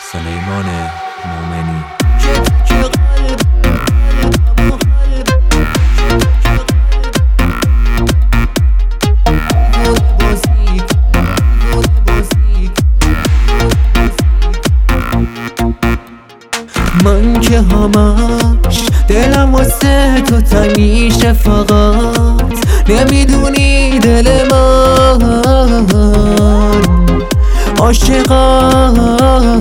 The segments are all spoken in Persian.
سلیمان مومنی. من که همش دلم واسه تو تنگ میشه، فقط نمیدونی دل من عاشقم.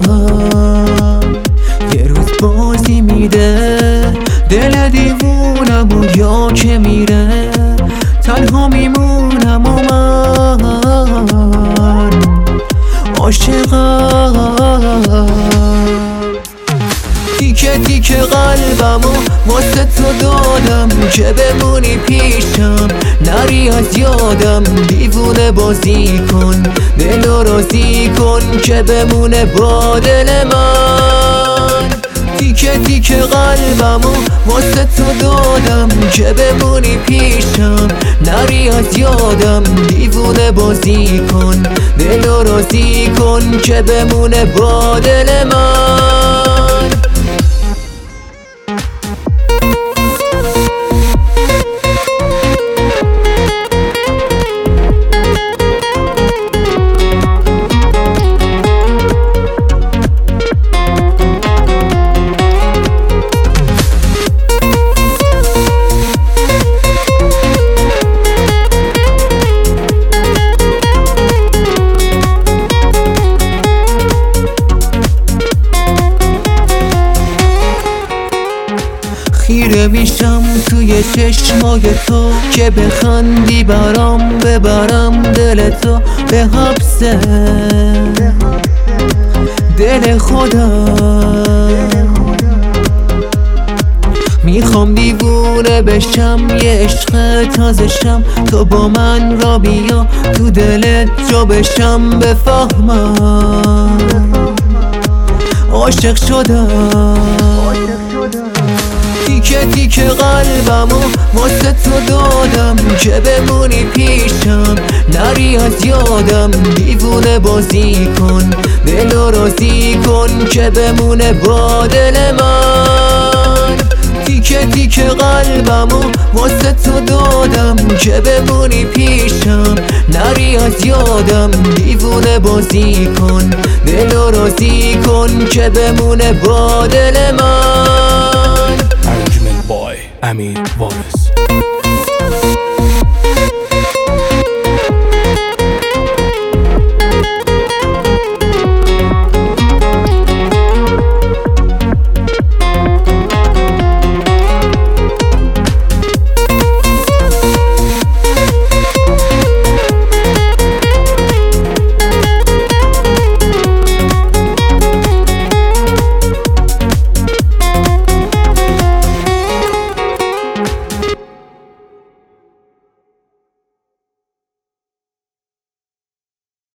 یه روز بازی میده دل دیوونم و یا که میره تنها میمونم و من عاشقم. تیکه تیکه قلبمو واسه تو دادم که بمونی پیشم، نری از یادم. دیوونه بازی کن، دلو راضی کن که بمونه با دل من. تیکه تیکه قلبمو واسه تو دادم که بمونی پیشم، نری از یادم. دیوونه بازی کن، دلو راضی کن که بمونه با دل من. خیره میشم توی چشمای تو که بخندی برام، ببرم دل تو به حبس دل خودم. میخوام دیوونه بشم، یه عشق تازشم، تو با من را بیا تو دلت جا بشم، بفهمم عاشق شدم. تیکه تیکه قلبمو واسه تو دادم که بمونی پیشم، نری از یادم. دیوونه بازی کن، دلو راضی کن که بمونه با دل من. تیکه تیکه قلبمو واسه تو دادم که بمونی پیشم، نری از یادم. دیوونه بازی کن، دلو راضی کن که بمونه با دل من. Arrangement by Amir Wallace.